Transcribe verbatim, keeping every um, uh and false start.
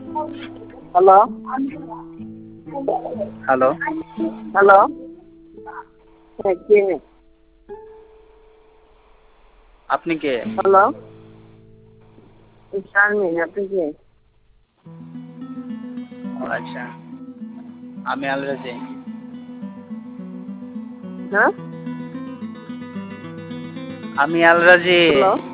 Hello hello hello হ্যাঁ কে আপনি কে? Hello Sharmin আপনি কে? ও আচ্ছা, আমি আলরাজি। হ্যাঁ আমি আলরাজি। হ্যালো